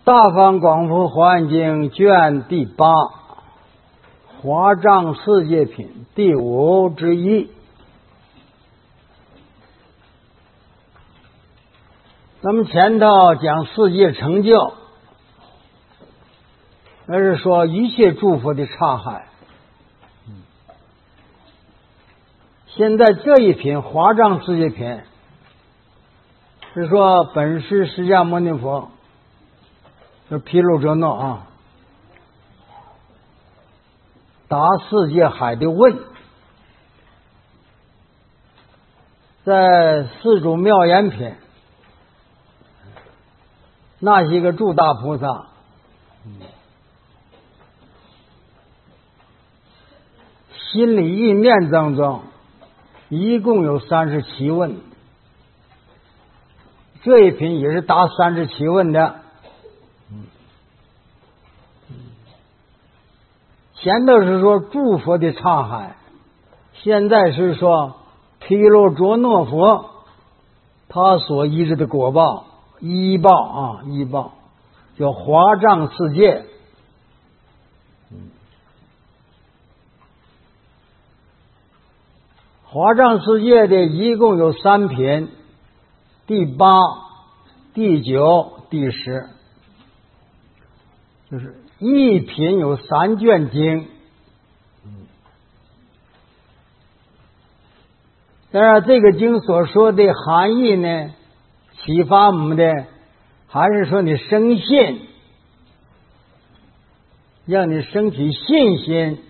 大方广佛华严经卷第8，华藏世界品第5之一。那么前头讲世界成就，那是说一切诸佛的刹海。现在这一品华藏世界品是说本师释迦牟尼佛，就毗卢遮那啊，答世界海的问，在四祖妙言品，那些个诸大菩萨，心理意念当中，一共有37问，这一品也是答37问的。前头是说诸佛的刹海，现在是说毗卢遮那佛他所依着的果报依报叫华藏世界。华藏世界的一共有3品，第8、第9、第10，就是一品有3卷经。当然这个经所说的含义呢，启发我们的还是说你生信，让你升起信心，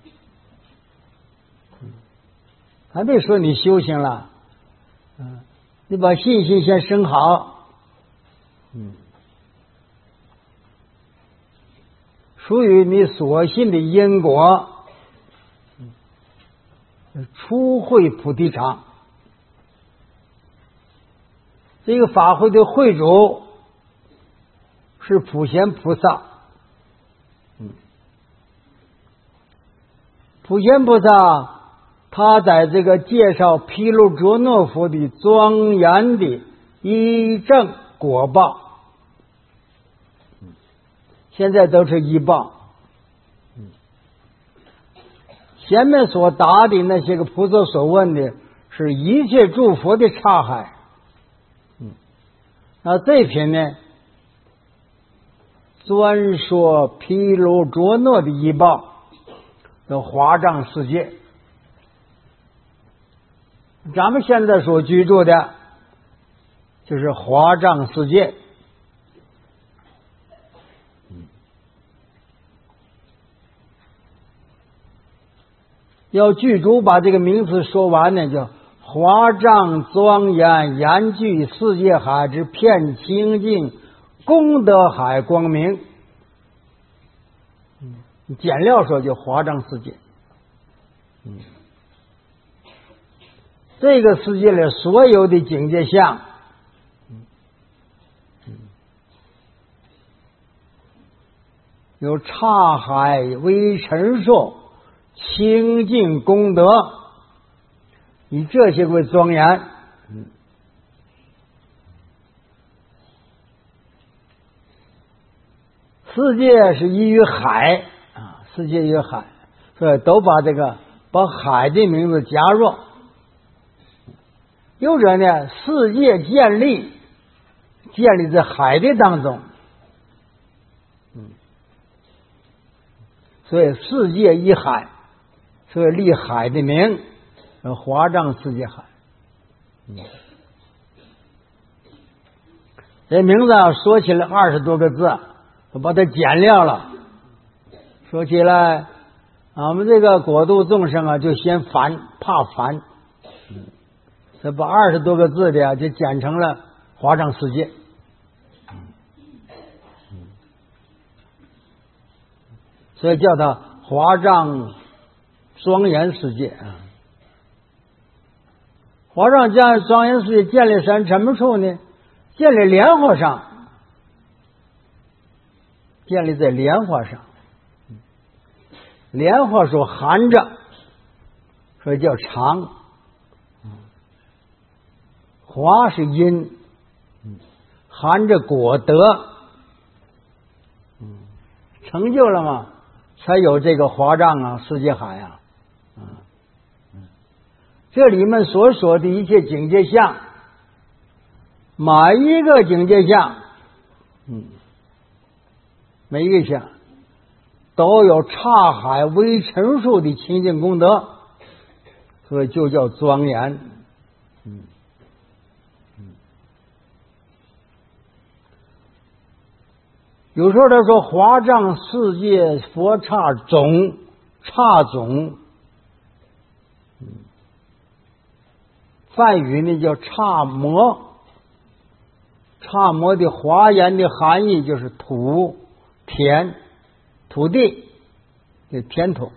还没说你修行了，你把信心先生好，属于你所信的因果，初会菩提场。这个法会的会主是普贤菩萨，普贤菩萨他在这个介绍毗卢遮那佛的庄严的依正果报，现在都是依报。前面所答的那些个菩萨所问的是一切诸佛的刹海，那这篇呢专说毗卢遮那的依报的华藏世界。咱们现在所居住的就是华藏世界。要具足把这个名词说完呢，叫华藏庄严严具世界海之遍清净功德海光明。简料说就华藏世界。这个世界里所有的境界相，有刹海微尘数清净功德，以这些为庄严。世界是依于海世界依于海，所以都把把海的名字加入。有者呢，世界建立在海的当中，所以世界依海，所以立海的名，华藏世界海。这名字说起来20多个字，我把它简料了。说起来，我们这个国度众生就嫌烦，怕烦，所以把20多个字的就简成了华藏世界。所以叫它华藏庄严世界。华藏庄严世界建立在什么处呢？建立莲花上，建立在莲花上。莲花所含着，所以叫常。华是因，含着果德， 成就了嘛，才有这个华藏啊、世界海啊。这里面所说的一切境界相，每一个境界相，每一个相都有刹海微尘数的清净功德，所以就叫庄严。有时候他说华藏世界佛刹总，刹总，梵语呢叫刹摩，刹摩的华严的含义就是土田，土地的田土。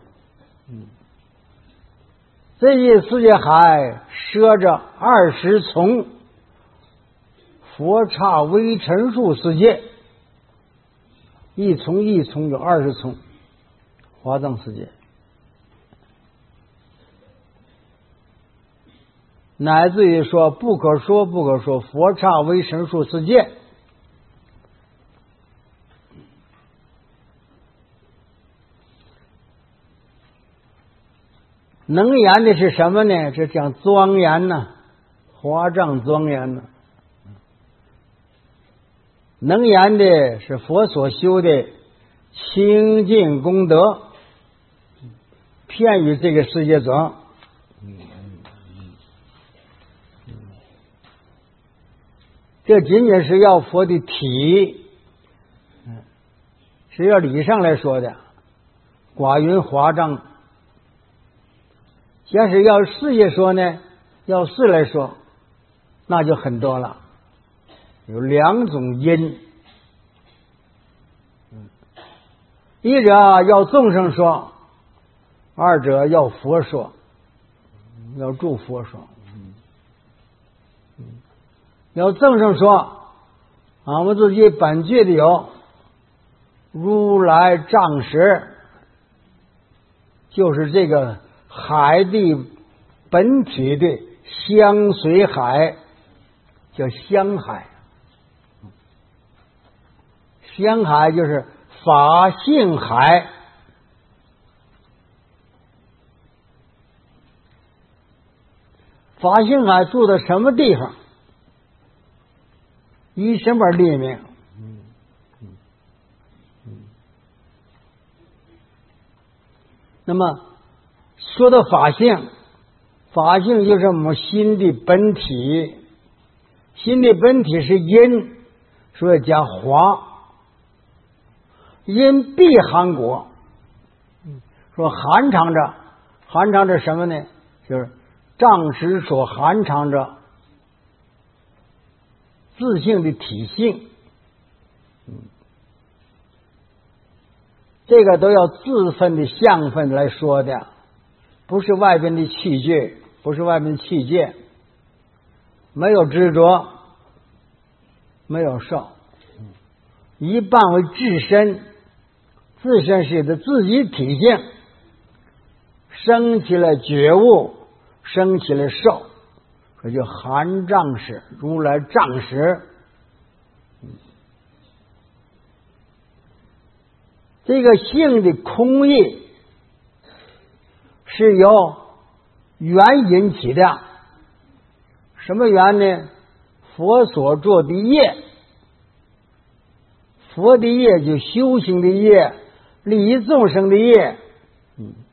这一世界海摄着20重佛刹微尘数世界，一重一重有20重华藏世界，乃至于说不可说不可说佛刹微尘数世界。能言的是什么呢？这讲庄严呢，华藏庄严呢。能言的是佛所修的清净功德，遍于这个世界中。这仅仅是要佛的体，是要理上来说的，寡云华藏。要是要事业说呢，要事来说，那就很多了，有2种因，一者要众生说，二者要佛说，要助佛说。要众生说，我们自己本具的有如来藏识，就是这个海地本体的香水海，叫香海。香海就是法性海。法性海住在什么地方？以什么立名？那么说到法性，法性就是我们心的本体，心的本体是因，所以讲华，因必含果。说含藏着什么呢？就是藏识所含藏着自性的体性，这个都要自分的相分来说的，不是外边的器具，不是外边的器械，没有执着，没有受，一半为自身，自身是的自己体性，升起了觉悟，升起了受，这就含藏识，如来藏识。这个性的空义是由缘引起的，什么缘呢？佛所做的业，佛的业就修行的业，利益众生的业。